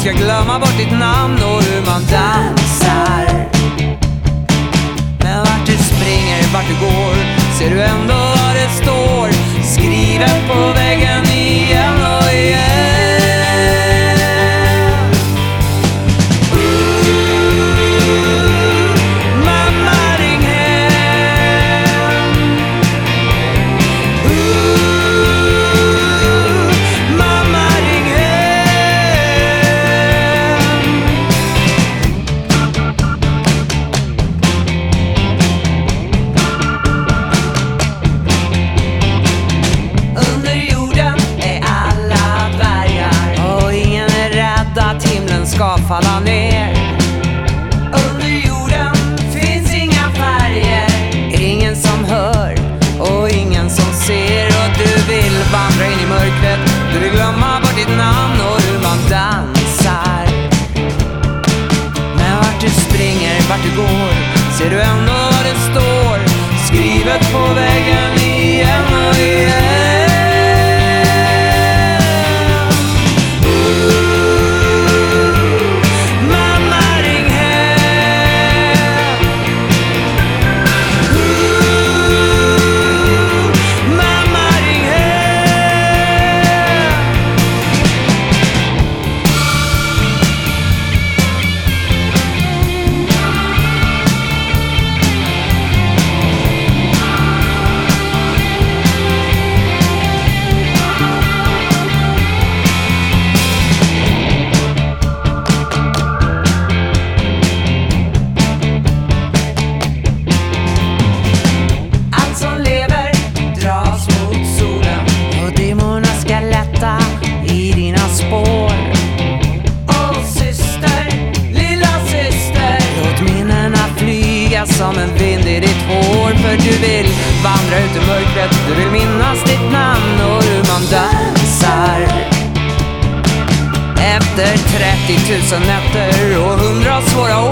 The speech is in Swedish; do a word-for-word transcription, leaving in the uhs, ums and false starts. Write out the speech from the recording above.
ska glömma bort ditt namn och hur man dansar. Men vart du springer, vart du går, ser du ändå vad det står skrivet på väggen igen och igen. Ska falla ner. Under jorden finns inga färger, ingen som hör och ingen som ser. Och du vill vandra in i mörkret, du vill glömma bort ditt namn och hur man dansar. Men vart du springer, vart du går, ser du ändå vad det står skrivet på väggen igen och igen. Som en vind i ditt hår, för du vill vandra ut i mörkret, du vill minnas ditt namn och hur man dansar. Efter trettio tusen nätter och hundra svåra